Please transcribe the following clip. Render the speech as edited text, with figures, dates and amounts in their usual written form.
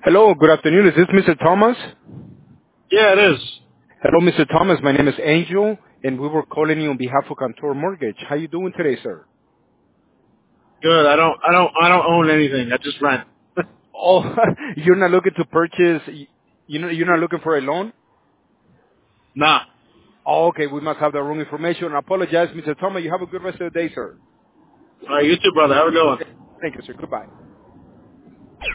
Hello, good afternoon. Is this Mr. Thomas? Yeah, it is. Hello, Mr. Thomas. My name is Angel, and we were calling you on behalf of Contour Mortgage. How you doing today, sir? Good. I don't own anything. I just rent. Oh, you're not looking to purchase. You're not looking for a loan. Nah. Oh, okay. We must have the wrong information. I apologize, Mr. Thomas. You have a good rest of the day, sir. All right, you too, brother. Have a good one. Thank you, sir. Goodbye.